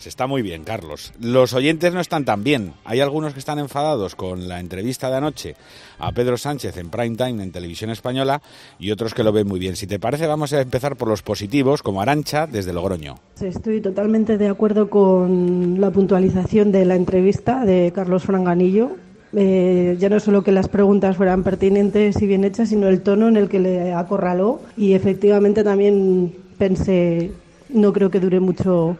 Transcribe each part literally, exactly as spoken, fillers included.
Está muy bien, Carlos. Los oyentes no están tan bien. Hay algunos que están enfadados con la entrevista de anoche a Pedro Sánchez en Prime Time en Televisión Española y otros que lo ven muy bien. Si te parece, vamos a empezar por los positivos, como Arantxa, desde Logroño. Estoy totalmente de acuerdo con la puntualización de la entrevista de Carlos Franganillo. Eh, ya no solo que las preguntas fueran pertinentes y bien hechas, sino el tono en el que le acorraló. Y efectivamente también pensé, no creo que dure mucho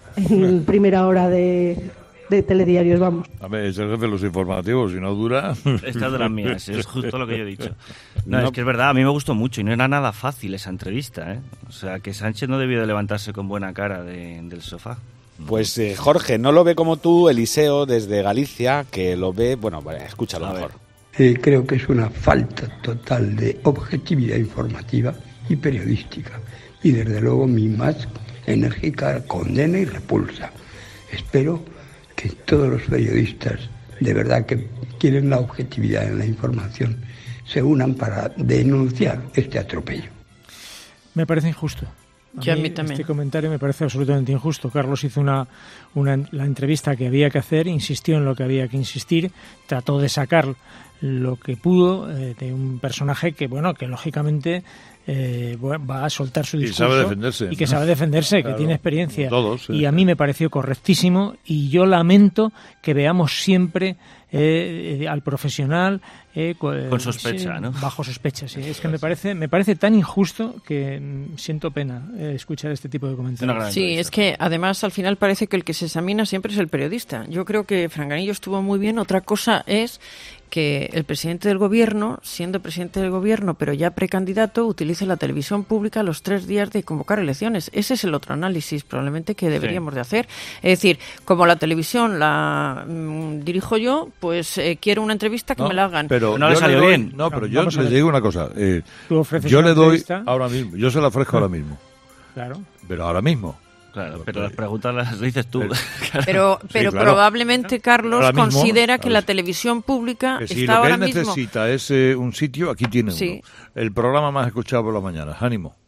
en primera hora de, de telediarios, vamos. A ver, es el jefe de los informativos, si no dura... Esta es de las mías, es justo lo que yo he dicho. No, no, es que es verdad, a mí me gustó mucho y no era nada fácil esa entrevista, ¿eh? O sea, que Sánchez no debió de levantarse con buena cara de, del sofá. Pues eh, Jorge, no lo ve como tú, Eliseo, desde Galicia, que lo ve... Bueno, bueno escúchalo a mejor. Eh, creo que es una falta total de objetividad informativa y periodística. Y desde luego mi más enérgica condena y repulsa. Espero que todos los periodistas, de verdad que quieren la objetividad en la información, se unan para denunciar este atropello. Me parece injusto. A Yo mí, a mí también. Este comentario me parece absolutamente injusto. Carlos hizo una, una la entrevista que había que hacer, insistió en lo que había que insistir, trató de sacar lo que pudo eh, de un personaje que, bueno, que lógicamente eh, va a soltar su discurso. Y sabe defenderse. Y que sabe defenderse, claro, que tiene experiencia. Todos, sí. Y a mí me pareció correctísimo y yo lamento que veamos siempre eh, eh, al profesional eh, con sospecha, sí, ¿no? Bajo sospecha, sí. Es que me parece me parece tan injusto que mm, siento pena eh, escuchar este tipo de comentarios. Sí, es que además al final parece que el que se examina siempre es el periodista. Yo creo que Franganillo estuvo muy bien. Otra cosa es que el presidente del gobierno, siendo presidente del gobierno, pero ya precandidato, utilice la televisión pública los tres días de convocar elecciones. Ese es el otro análisis probablemente que deberíamos sí. de hacer. Es decir, como la televisión la mmm, dirijo yo, pues eh, quiero una entrevista que no, me la hagan. Pero no le salió doy, bien. No, pero no, yo les digo una cosa. Eh, yo le doy ahora mismo, yo se la ofrezco ahora mismo. Claro. Pero ahora mismo. Claro, pero las preguntas las dices tú. Pero, pero sí, claro. Probablemente Carlos mismo, considera que la televisión pública que si está lo que ahora él mismo... necesita es eh, un sitio, aquí tiene sí. uno. El programa más escuchado por las mañanas. Ánimo.